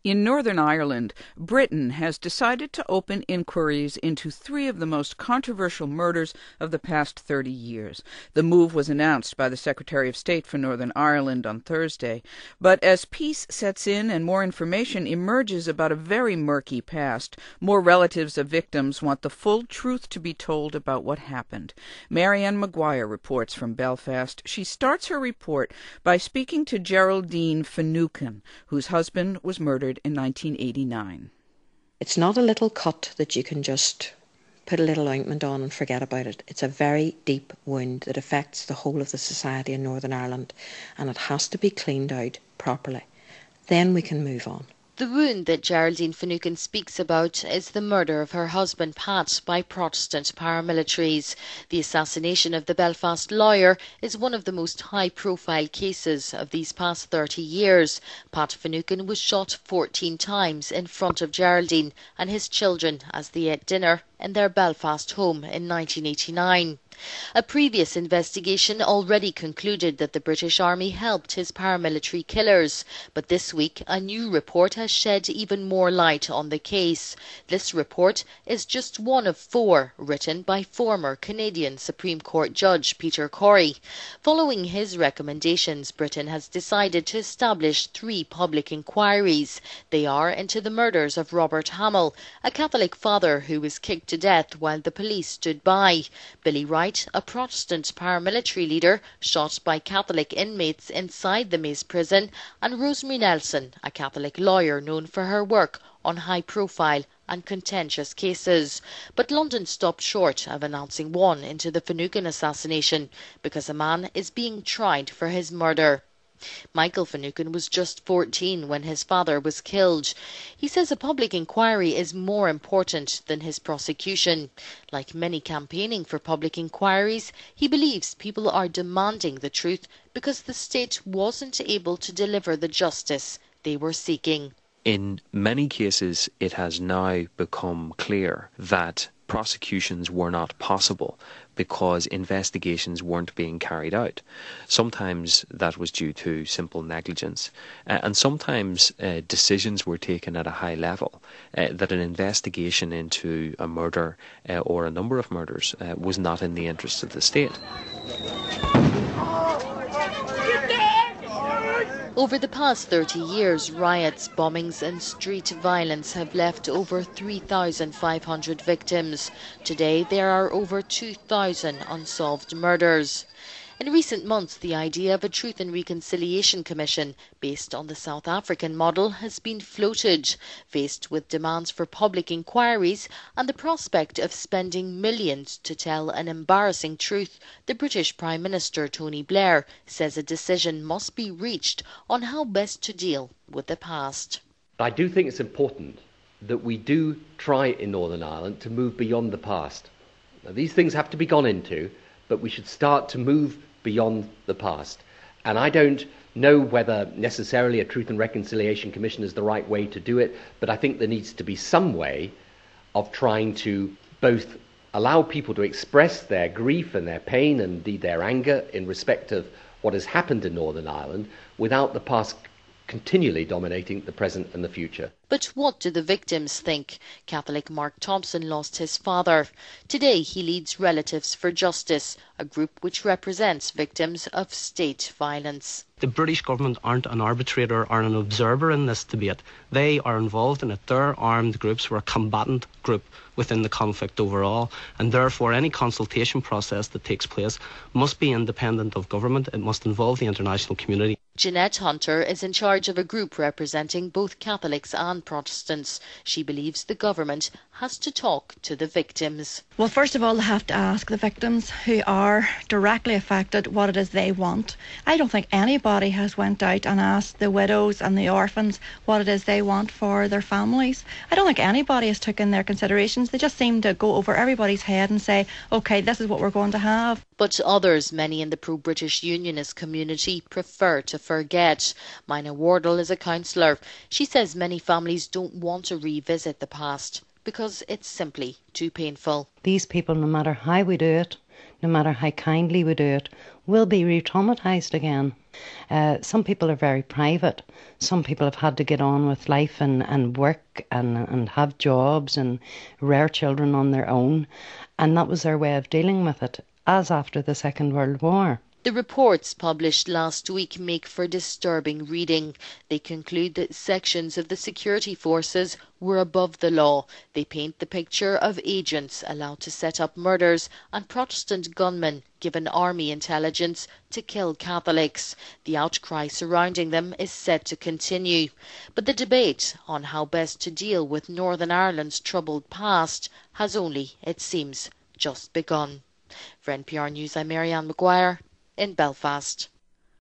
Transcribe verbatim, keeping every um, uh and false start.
In Northern Ireland, Britain has decided to open inquiries into three of the most controversial murders of the past thirty years. The move was announced by the Secretary of State for Northern Ireland on Thursday. But as peace sets in and more information emerges about a very murky past, more relatives of victims want the full truth to be told about what happened. Marianne Maguire reports from Belfast. She starts her report by speaking to Geraldine Finucane, whose husband was murdered in nineteen eighty-nine. It's not a little cut that you can just put a little ointment on and forget about it. It's a very deep wound that affects the whole of the society in Northern Ireland, and it has to be cleaned out properly. Then we can move on. The wound that Geraldine Finucane speaks about is the murder of her husband Pat by Protestant paramilitaries. The assassination of the Belfast lawyer is one of the most high-profile cases of these past thirty years. Pat Finucane was shot fourteen times in front of Geraldine and his children as they ate dinner in their Belfast home in nineteen eighty-nine. A previous investigation already concluded that the British Army helped his paramilitary killers, but this week a new report has shed even more light on the case. This report is just one of four written by former Canadian Supreme Court Judge Peter Corey. Following his recommendations, Britain has decided to establish three public inquiries. They are into the murders of Robert Hamill, a Catholic father who was kicked to death while the police stood by; Billy Wright, a Protestant paramilitary leader shot by Catholic inmates inside the Maze prison; and Rosemary Nelson, a Catholic lawyer known for her work on high-profile and contentious cases. But London stopped short of announcing one into the Finucane assassination because a man is being tried for his murder. Michael Finucane was just fourteen when his father was killed. He says a public inquiry is more important than his prosecution. Like many campaigning for public inquiries, he believes people are demanding the truth because the state wasn't able to deliver the justice they were seeking. In many cases, it has now become clear that prosecutions were not possible because investigations weren't being carried out. Sometimes that was due to simple negligence, uh, and sometimes uh, decisions were taken at a high level uh, that an investigation into a murder uh, or a number of murders uh, was not in the interests of the state. Over the past thirty years, riots, bombings and street violence have left over three thousand five hundred victims. Today there are over two thousand unsolved murders. In recent months, the idea of a Truth and Reconciliation Commission, based on the South African model, has been floated. Faced with demands for public inquiries and the prospect of spending millions to tell an embarrassing truth, the British Prime Minister Tony Blair says a decision must be reached on how best to deal with the past. I do think it's important that we do try in Northern Ireland to move beyond the past. Now, these things have to be gone into, but we should start to move beyond the past. And I don't know whether necessarily a Truth and Reconciliation Commission is the right way to do it, but I think there needs to be some way of trying to both allow people to express their grief and their pain and indeed their anger in respect of what has happened in Northern Ireland without the past continually dominating the present and the future. But what do the victims think? Catholic Mark Thompson lost his father. Today he leads Relatives for Justice, a group which represents victims of state violence. The British government aren't an arbitrator or an observer in this debate. They are involved in it. They're armed groups. We're a combatant group within the conflict overall, and therefore any consultation process that takes place must be independent of government. It must involve the international community. Jeanette Hunter is in charge of a group representing both Catholics and Protestants. She believes the government has to talk to the victims. Well, first of all, they have to ask the victims who are directly affected what it is they want. I don't think anybody has went out and asked the widows and the orphans what it is they want for their families. I don't think anybody has taken their considerations. They just seem to go over everybody's head and say, OK, this is what we're going to have. But others, many in the pro-British Unionist community, prefer to forget. Mina Wardle is a counsellor. She says many families don't want to revisit the past because it's simply too painful. These people, no matter how we do it, no matter how kindly we do it, will be re-traumatised again. Uh, some people are very private. Some people have had to get on with life and, and work and, and have jobs and rear children on their own. And that was their way of dealing with it, as after the Second World War. The reports published last week make for disturbing reading. They conclude that sections of the security forces were above the law. They paint the picture of agents allowed to set up murders and Protestant gunmen given army intelligence to kill Catholics. The outcry surrounding them is set to continue. But the debate on how best to deal with Northern Ireland's troubled past has only, it seems, just begun. For N P R News, I'm Marianne Maguire in Belfast.